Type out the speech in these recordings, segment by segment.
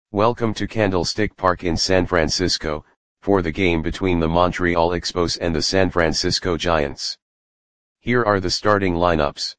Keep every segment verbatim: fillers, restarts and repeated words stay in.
Welcome to Candlestick Park in San Francisco, for the game between the Montreal Expos and the San Francisco Giants. Here are the starting lineups.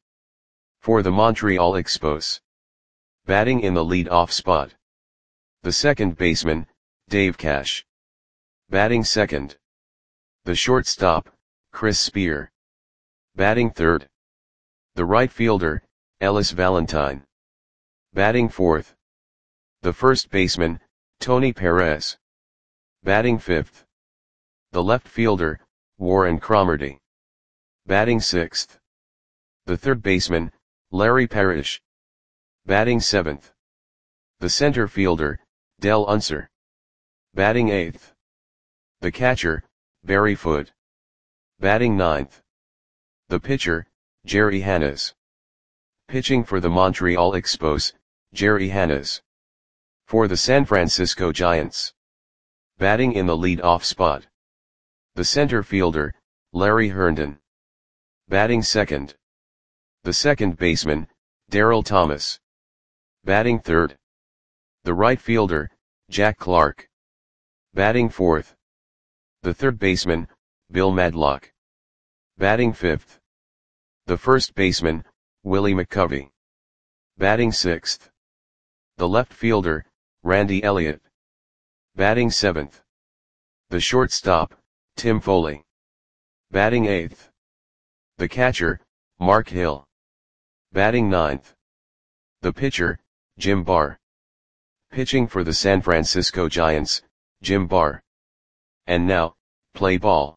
For the Montreal Expos. Batting in the lead-off spot. The second baseman, Dave Cash. Batting second. The shortstop, Chris Spear. Batting third. The right fielder, Ellis Valentine. Batting fourth. The first baseman, Tony Perez. Batting fifth. The left fielder, Warren Cromartie. Batting sixth. The third baseman, Larry Parrish. Batting seventh. The center fielder, Dell Unser. Batting eighth. The catcher, Barry Foote. Batting ninth. The pitcher, Jerry Hannes. Pitching for the Montreal Expos, Jerry Hannes. For the San Francisco Giants. Batting in the lead-off spot. The center fielder, Larry Herndon. Batting second. The second baseman, Darryl Thomas. Batting third. The right fielder, Jack Clark. Batting fourth. The third baseman, Bill Madlock. Batting fifth. The first baseman, Willie McCovey. Batting sixth. The left fielder, Randy Elliott. Batting seventh. The shortstop, Tim Foley. Batting eighth. The catcher, Mark Hill. Batting ninth. The pitcher, Jim Barr. Pitching for the San Francisco Giants, Jim Barr. And now, play ball.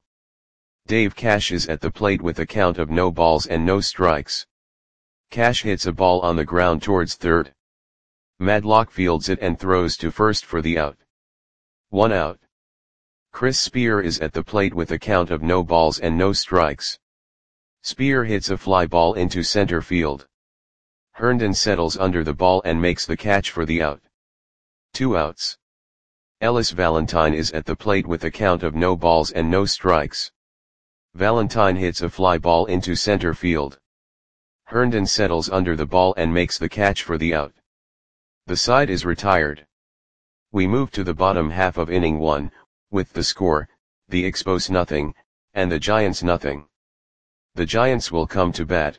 Dave Cash is at the plate with a count of no balls and no strikes. Cash hits a ball on the ground towards third. Madlock fields it and throws to first for the out. One out. Chris Spear is at the plate with a count of no balls and no strikes. Spear hits a fly ball into center field. Herndon settles under the ball and makes the catch for the out. Two outs. Ellis Valentine is at the plate with a count of no balls and no strikes. Valentine hits a fly ball into center field. Herndon settles under the ball and makes the catch for the out. The side is retired. We move to the bottom half of inning one, with the score, the Expos nothing, and the Giants nothing. The Giants will come to bat.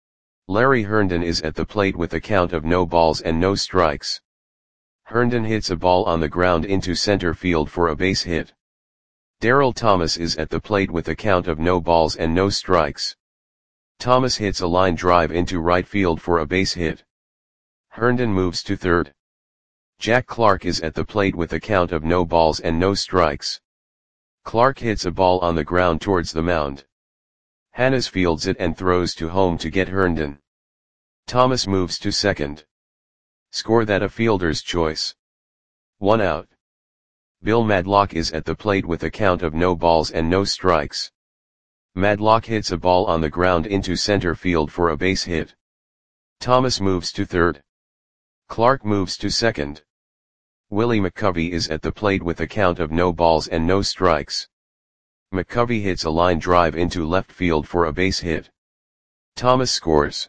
Larry Herndon is at the plate with a count of no balls and no strikes. Herndon hits a ball on the ground into center field for a base hit. Darryl Thomas is at the plate with a count of no balls and no strikes. Thomas hits a line drive into right field for a base hit. Herndon moves to third. Jack Clark is at the plate with a count of no balls and no strikes. Clark hits a ball on the ground towards the mound. Hannes fields it and throws to home to get Herndon. Thomas moves to second. Score that a fielder's choice. One out. Bill Madlock is at the plate with a count of no balls and no strikes. Madlock hits a ball on the ground into center field for a base hit. Thomas moves to third. Clark moves to second. Willie McCovey is at the plate with a count of no balls and no strikes. McCovey hits a line drive into left field for a base hit. Thomas scores.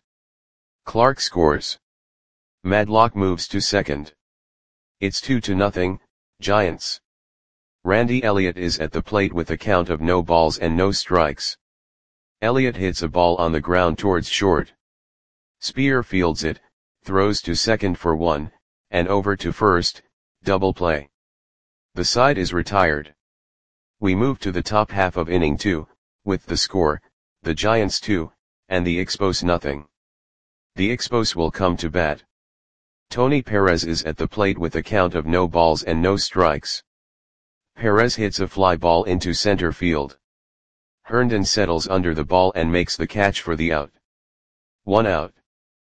Clark scores. Madlock moves to second. It's two to nothing, Giants. Randy Elliott is at the plate with a count of no balls and no strikes. Elliott hits a ball on the ground towards short. Spear fields it, throws to second for one, and over to first, double play. The side is retired. We move to the top half of inning two, with the score, the Giants two, and the Expos nothing. The Expos will come to bat. Tony Perez is at the plate with a count of no balls and no strikes. Perez hits a fly ball into center field. Herndon settles under the ball and makes the catch for the out. One out.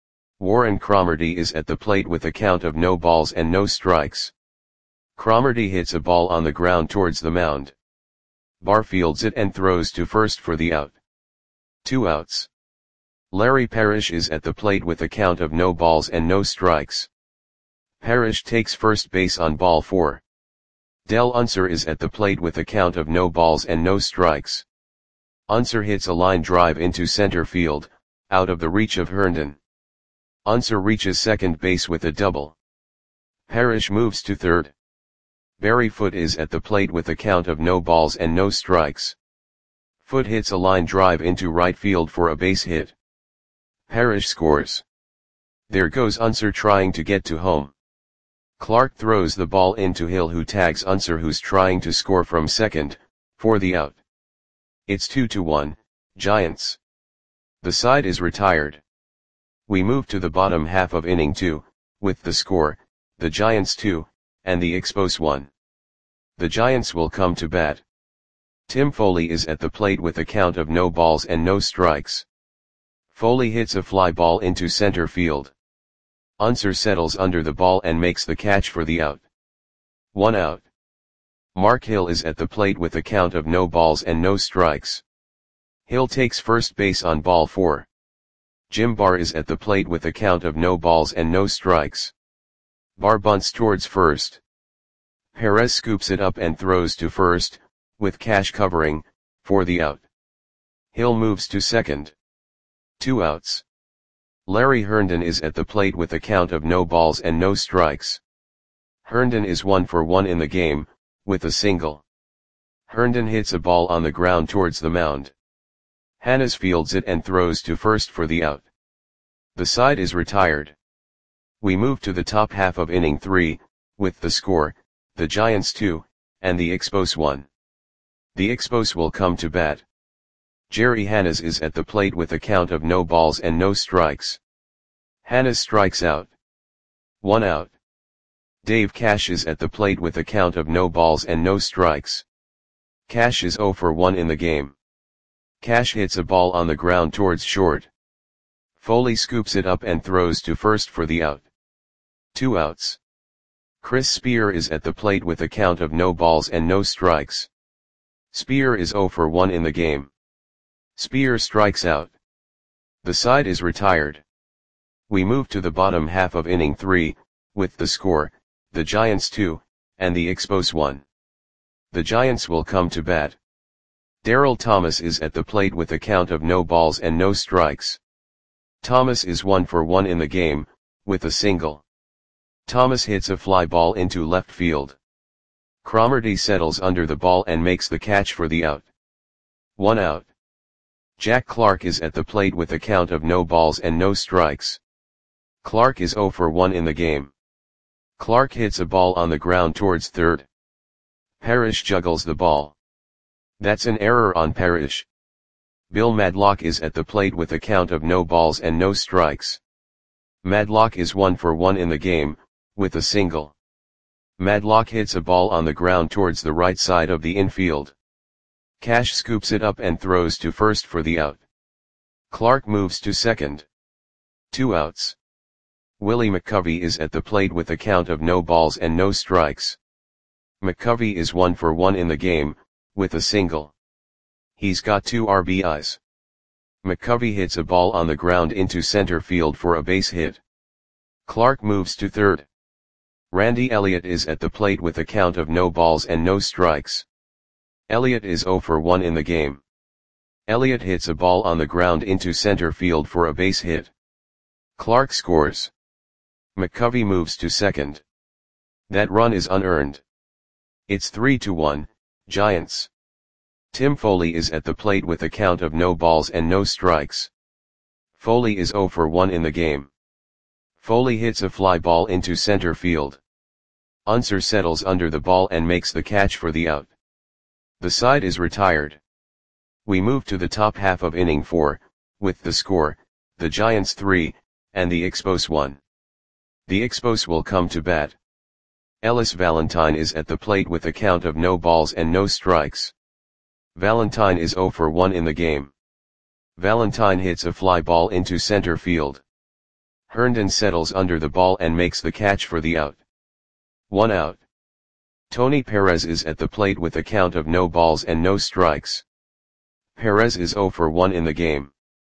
Warren Cromartie is at the plate with a count of no balls and no strikes. Cromartie hits a ball on the ground towards the mound. Barr fields it and throws to first for the out. Two outs. Larry Parrish is at the plate with a count of no balls and no strikes. Parrish takes first base on ball four. Dell Unser is at the plate with a count of no balls and no strikes. Unser hits a line drive into center field, out of the reach of Herndon. Unser reaches second base with a double. Parrish moves to third. Barry Foot is at the plate with a count of no balls and no strikes. Foot hits a line drive into right field for a base hit. Parrish scores. There goes Unser trying to get to home. Clark throws the ball into Hill, who tags Unser, who's trying to score from second, for the out. It's two to one, Giants. The side is retired. We move to the bottom half of inning two, with the score, the Giants two, and the Expos one. The Giants will come to bat. Tim Foley is at the plate with a count of no balls and no strikes. Foley hits a fly ball into center field. Unser settles under the ball and makes the catch for the out. One out. Mark Hill is at the plate with a count of no balls and no strikes. Hill takes first base on ball four. Jim Barr is at the plate with a count of no balls and no strikes. Barr bunts towards first. Perez scoops it up and throws to first, with Cash covering, for the out. Hill moves to second. Two outs. Larry Herndon is at the plate with a count of no balls and no strikes. Herndon is one for one in the game, with a single. Herndon hits a ball on the ground towards the mound. Hannes fields it and throws to first for the out. The side is retired. We move to the top half of inning three, with the score, the Giants two, and the Expos one. The Expos will come to bat. Jerry Hannes is at the plate with a count of no balls and no strikes. Hannes strikes out. One out. Dave Cash is at the plate with a count of no balls and no strikes. Cash is zero for one in the game. Cash hits a ball on the ground towards short. Foley scoops it up and throws to first for the out. Two outs. Chris Spear is at the plate with a count of no balls and no strikes. Spear is zero for one in the game. Spear strikes out. The side is retired. We move to the bottom half of inning three, with the score, the Giants two, and the Expos one. The Giants will come to bat. Darrell Thomas is at the plate with a count of no balls and no strikes. Thomas is one for one in the game, with a single. Thomas hits a fly ball into left field. Cromartie settles under the ball and makes the catch for the out. One out. Jack Clark is at the plate with a count of no balls and no strikes. Clark is zero for one in the game. Clark hits a ball on the ground towards third. Parrish juggles the ball. That's an error on Parrish. Bill Madlock is at the plate with a count of no balls and no strikes. Madlock is one for one in the game, with a single. Madlock hits a ball on the ground towards the right side of the infield. Cash scoops it up and throws to first for the out. Clark moves to second. Two outs. Willie McCovey is at the plate with a count of no balls and no strikes. McCovey is one for one in the game, with a single. He's got two R B Is. McCovey hits a ball on the ground into center field for a base hit. Clark moves to third. Randy Elliott is at the plate with a count of no balls and no strikes. Elliott is zero for one in the game. Elliott hits a ball on the ground into center field for a base hit. Clark scores. McCovey moves to second. That run is unearned. It's three to one, Giants. Tim Foley is at the plate with a count of no balls and no strikes. Foley is zero for one in the game. Foley hits a fly ball into center field. Unser settles under the ball and makes the catch for the out. The side is retired. We move to the top half of inning four, with the score, the Giants three, and the Expos one. The Expos will come to bat. Ellis Valentine is at the plate with a count of no balls and no strikes. Valentine is zero for one in the game. Valentine hits a fly ball into center field. Herndon settles under the ball and makes the catch for the out. One out. Tony Perez is at the plate with a count of no balls and no strikes. Perez is zero for one in the game.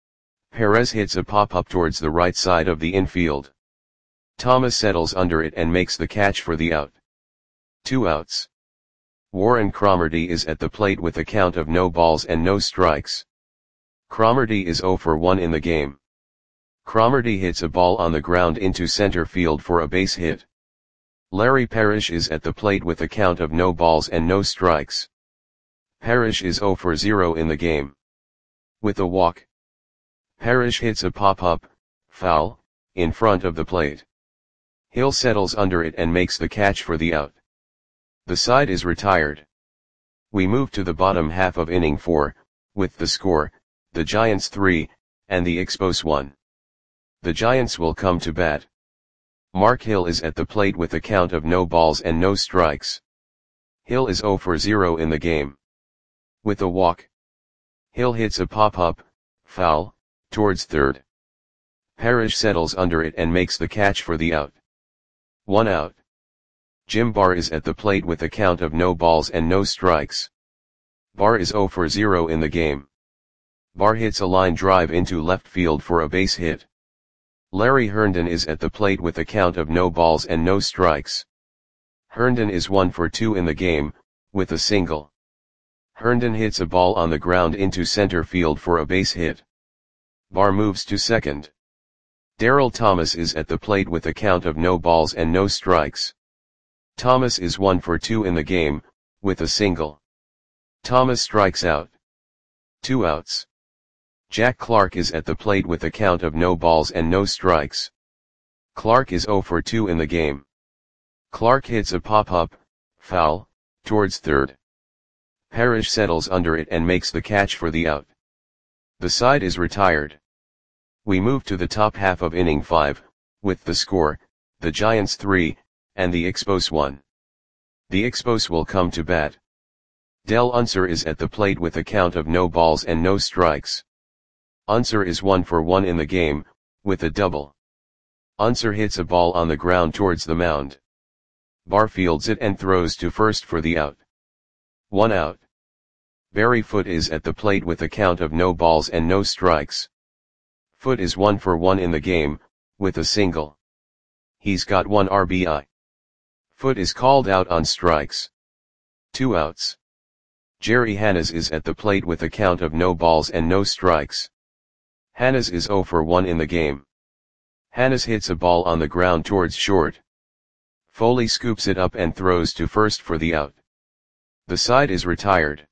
Perez hits a pop-up towards the right side of the infield. Thomas settles under it and makes the catch for the out. Two outs. Warren Cromartie is at the plate with a count of no balls and no strikes. Cromartie is zero for one in the game. Cromartie hits a ball on the ground into center field for a base hit. Larry Parrish is at the plate with a count of no balls and no strikes. Parrish is zero for zero in the game. With a walk, Parrish hits a pop-up, foul, in front of the plate. Hill settles under it and makes the catch for the out. The side is retired. We move to the bottom half of inning four, with the score, the Giants three, and the Expos one. The Giants will come to bat. Mark Hill is at the plate with a count of no balls and no strikes. Hill is zero for zero in the game. With a walk, Hill hits a pop-up, foul, towards third. Parrish settles under it and makes the catch for the out. One out. Jim Barr is at the plate with a count of no balls and no strikes. Barr is zero for zero in the game. Barr hits a line drive into left field for a base hit. Larry Herndon is at the plate with a count of no balls and no strikes. Herndon is one for two in the game, with a single. Herndon hits a ball on the ground into center field for a base hit. Barr moves to second. Darryl Thomas is at the plate with a count of no balls and no strikes. Thomas is one for two in the game, with a single. Thomas strikes out. Two outs. Jack Clark is at the plate with a count of no balls and no strikes. Clark is zero for two in the game. Clark hits a pop-up, foul, towards third. Parrish settles under it and makes the catch for the out. The side is retired. We move to the top half of inning five, with the score, the Giants three, and the Expos one. The Expos will come to bat. Del Unser is at the plate with a count of no balls and no strikes. Unser is one for one in the game, with a double. Unser hits a ball on the ground towards the mound. Barr fields it and throws to first for the out. One out. Barry Foote is at the plate with a count of no balls and no strikes. Foote is one for one in the game, with a single. He's got one R B I. Foote is called out on strikes. Two outs. Jerry Hannes is at the plate with a count of no balls and no strikes. Hannes is zero for one in the game. Hannes hits a ball on the ground towards short. Foley scoops it up and throws to first for the out. The side is retired.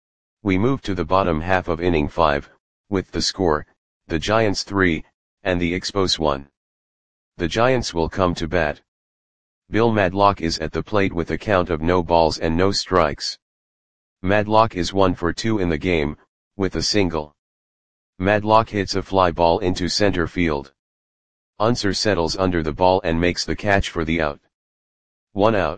We move to the bottom half of inning five, with the score, the Giants three, and the Expos one. The Giants will come to bat. Bill Madlock is at the plate with a count of no balls and no strikes. Madlock is one for two in the game, with a single. Madlock hits a fly ball into center field. Unser settles under the ball and makes the catch for the out. One out.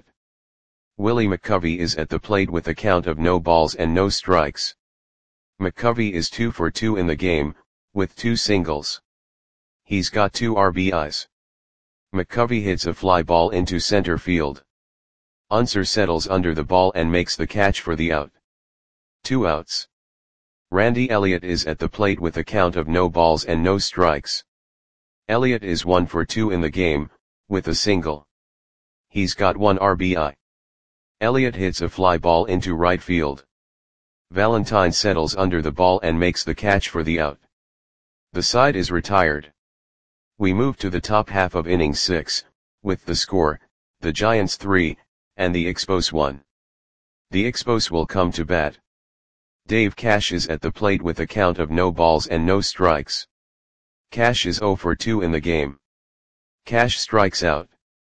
Willie McCovey is at the plate with a count of no balls and no strikes. McCovey is two for two in the game, with two singles. He's got two R B Is. McCovey hits a fly ball into center field. Unser settles under the ball and makes the catch for the out. Two outs. Randy Elliott is at the plate with a count of no balls and no strikes. Elliott is one for two in the game, with a single. He's got one R B I. Elliott hits a fly ball into right field. Valentine settles under the ball and makes the catch for the out. The side is retired. We move to the top half of inning six, with the score, the Giants three, and the Expos one. The Expos will come to bat. Dave Cash is at the plate with a count of no balls and no strikes. Cash is zero for two in the game. Cash strikes out.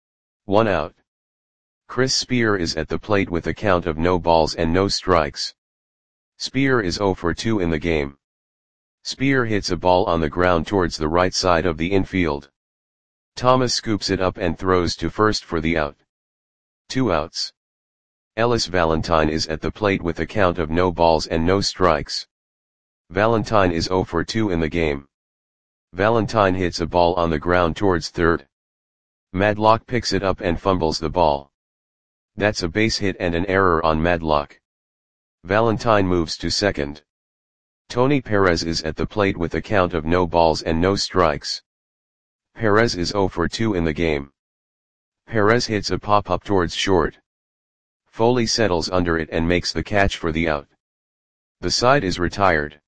One out. Chris Spear is at the plate with a count of no balls and no strikes. Spear is zero for two in the game. Spear hits a ball on the ground towards the right side of the infield. Thomas scoops it up and throws to first for the out. Two outs. Ellis Valentine is at the plate with a count of no balls and no strikes. Valentine is zero for two in the game. Valentine hits a ball on the ground towards third. Madlock picks it up and fumbles the ball. That's a base hit and an error on Madlock. Valentine moves to second. Tony Perez is at the plate with a count of no balls and no strikes. Perez is zero for two in the game. Perez hits a pop-up towards short. Foley settles under it and makes the catch for the out. The side is retired.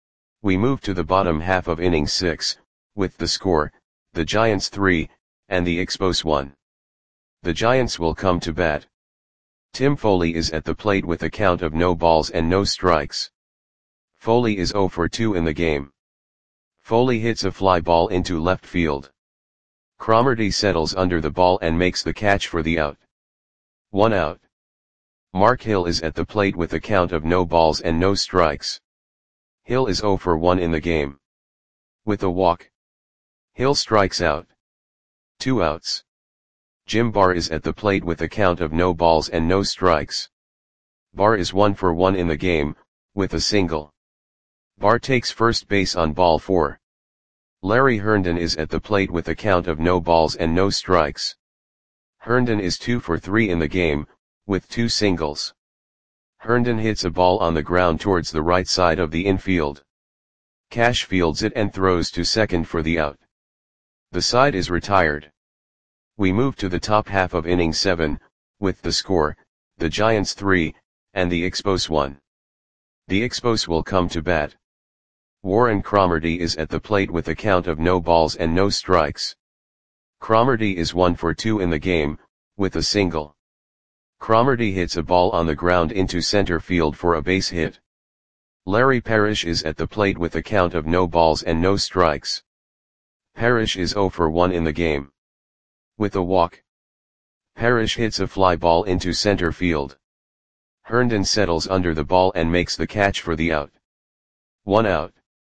We move to the bottom half of inning six, with the score, the Giants three, and the Expos one. The Giants will come to bat. Tim Foley is at the plate with a count of no balls and no strikes. Foley is oh for two in the game. Foley hits a fly ball into left field. Cromartie settles under the ball and makes the catch for the out. One out. Mark Hill is at the plate with a count of no balls and no strikes. Hill is oh for one in the game. With a walk, Hill strikes out. Two outs. Jim Barr is at the plate with a count of no balls and no strikes. Barr is one for one in the game, with a single. Barr takes first base on ball four. Larry Herndon is at the plate with a count of no balls and no strikes. Herndon is two for three in the game, with two singles. Herndon hits a ball on the ground towards the right side of the infield. Cash fields it and throws to second for the out. The side is retired. We move to the top half of inning seven, with the score, the Giants three, and the Expos one. The Expos will come to bat. Warren Cromartie is at the plate with a count of no balls and no strikes. Cromartie is one for two in the game, with a single. Cromartie hits a ball on the ground into center field for a base hit. Larry Parrish is at the plate with a count of no balls and no strikes. Parrish is oh for one in the game. With a walk, Parrish hits a fly ball into center field. Herndon settles under the ball and makes the catch for the out. One out.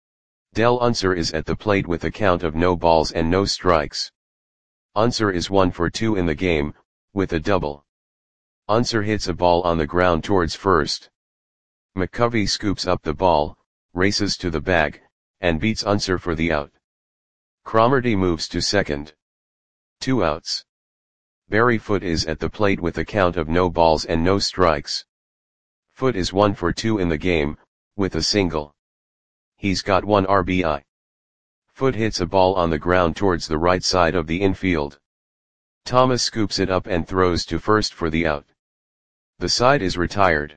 Del Unser is at the plate with a count of no balls and no strikes. Unser is one for two in the game, with a double. Unser hits a ball on the ground towards first. McCovey scoops up the ball, races to the bag, and beats Unser for the out. Cromartie moves to second. Two outs. Barry Foote is at the plate with a count of no balls and no strikes. Foote is one for two in the game, with a single. He's got one R B I. Foote hits a ball on the ground towards the right side of the infield. Thomas scoops it up and throws to first for the out. The side is retired.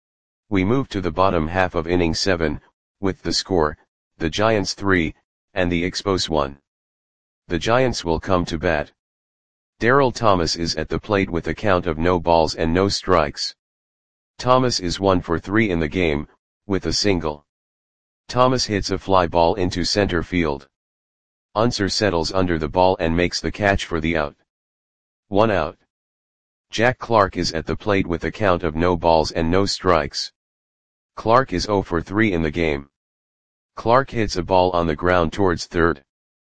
We move to the bottom half of inning seven, with the score, the Giants three, and the Expos one. The Giants will come to bat. Darrell Thomas is at the plate with a count of no balls and no strikes. Thomas is one for three in the game, with a single. Thomas hits a fly ball into center field. Unser settles under the ball and makes the catch for the out. One out. Jack Clark is at the plate with a count of no balls and no strikes. Clark is oh for three in the game. Clark hits a ball on the ground towards third.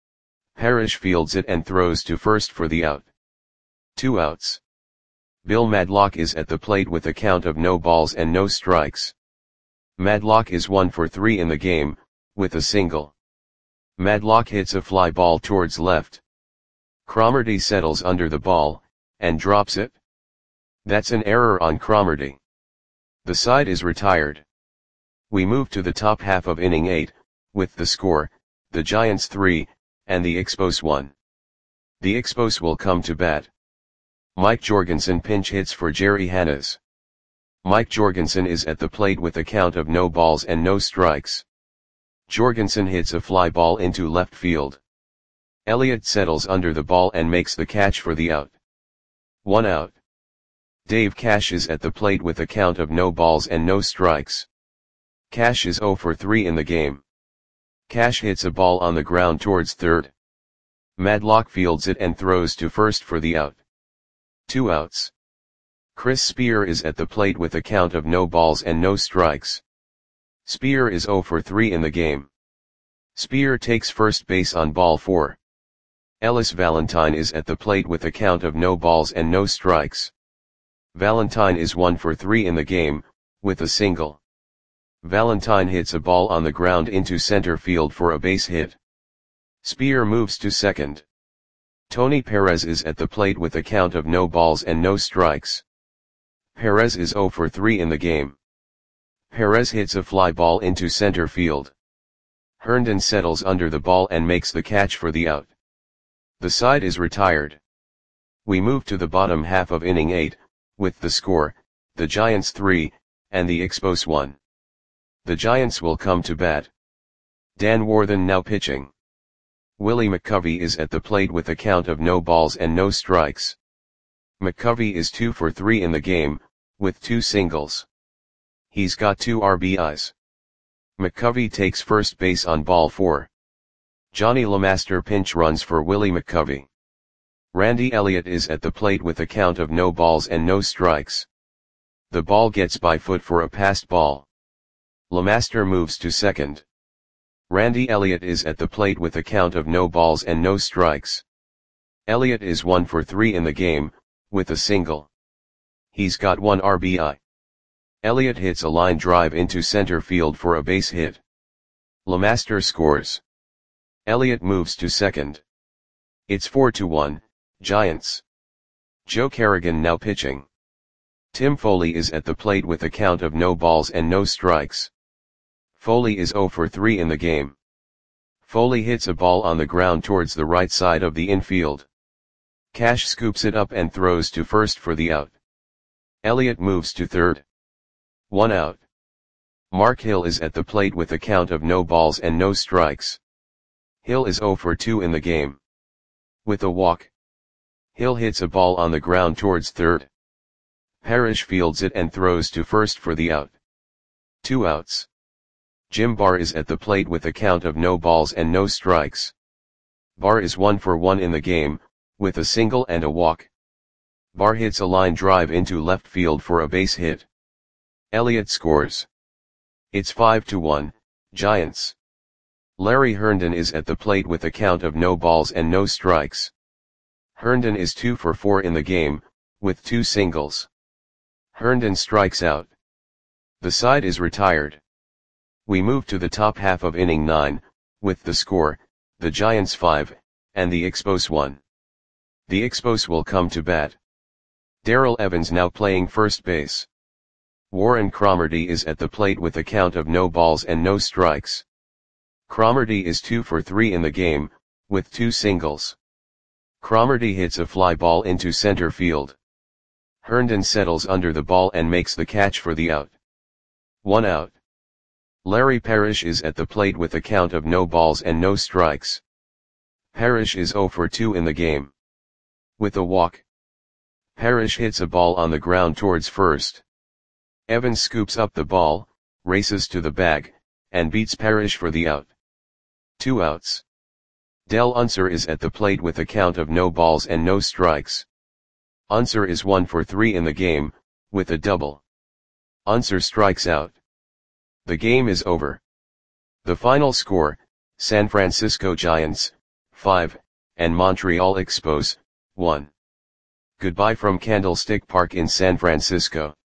Parrish fields it and throws to first for the out. Two outs. Bill Madlock is at the plate with a count of no balls and no strikes. Madlock is one for three in the game, with a single. Madlock hits a fly ball towards left. Cromartie settles under the ball, and drops it. That's an error on Cromartie. The side is retired. We move to the top half of inning eight, with the score, the Giants three, and the Expos one. The Expos will come to bat. Mike Jorgensen pinch hits for Jerry Hannes. Mike Jorgensen is at the plate with a count of no balls and no strikes. Jorgensen hits a fly ball into left field. Elliott settles under the ball and makes the catch for the out. One out. Dave Cash is at the plate with a count of no balls and no strikes. Cash is oh for three in the game. Cash hits a ball on the ground towards third. Madlock fields it and throws to first for the out. Two outs. Chris Spear is at the plate with a count of no balls and no strikes. Spear is oh for three in the game. Spear takes first base on ball four. Ellis Valentine is at the plate with a count of no balls and no strikes. Valentine is one for three in the game, with a single. Valentine hits a ball on the ground into center field for a base hit. Spear moves to second. Tony Perez is at the plate with a count of no balls and no strikes. Perez is oh for three in the game. Perez hits a fly ball into center field. Herndon settles under the ball and makes the catch for the out. The side is retired. We move to the bottom half of inning eight, with the score, the Giants three, and the Expos one. The Giants will come to bat. Dan Warthen now pitching. Willie McCovey is at the plate with a count of no balls and no strikes. McCovey is two for three in the game, with two singles. He's got two R B Is. McCovey takes first base on ball four. Johnny LeMaster pinch runs for Willie McCovey. Randy Elliott is at the plate with a count of no balls and no strikes. The ball gets by foot for a passed ball. LeMaster moves to second. Randy Elliott is at the plate with a count of no balls and no strikes. Elliott is one for three in the game, with a single. He's got one R B I. Elliott hits a line drive into center field for a base hit. LeMaster scores. Elliott moves to second. It's four to one, Giants. Joe Kerrigan now pitching. Tim Foley is at the plate with a count of no balls and no strikes. Foley is zero for three in the game. Foley hits a ball on the ground towards the right side of the infield. Cash scoops it up and throws to first for the out. Elliott moves to third. One out. Mark Hill is at the plate with a count of no balls and no strikes. Hill is zero for two in the game. With a walk. Hill hits a ball on the ground towards third. Parrish fields it and throws to first for the out. Two outs. Jim Barr is at the plate with a count of no balls and no strikes. Barr is one for one in the game, with a single and a walk. Barr hits a line drive into left field for a base hit. Elliott scores. It's five to one, Giants. Larry Herndon is at the plate with a count of no balls and no strikes. Herndon is two for four in the game, with two singles. Herndon strikes out. The side is retired. We move to the top half of inning nine, with the score, the Giants five, and the Expos one. The Expos will come to bat. Darrell Evans now playing first base. Warren Cromartie is at the plate with a count of no balls and no strikes. Cromartie is two for three in the game, with two singles. Cromartie hits a fly ball into center field. Herndon settles under the ball and makes the catch for the out. One out. Larry Parrish is at the plate with a count of no balls and no strikes. Parrish is zero for two in the game. With a walk. Parrish hits a ball on the ground towards first. Evans scoops up the ball, races to the bag, and beats Parrish for the out. Two outs. Del Unser is at the plate with a count of no balls and no strikes. Unser is one for three in the game, with a double. Unser strikes out. The game is over. The final score, San Francisco Giants, five, and Montreal Expos, one. Goodbye from Candlestick Park in San Francisco.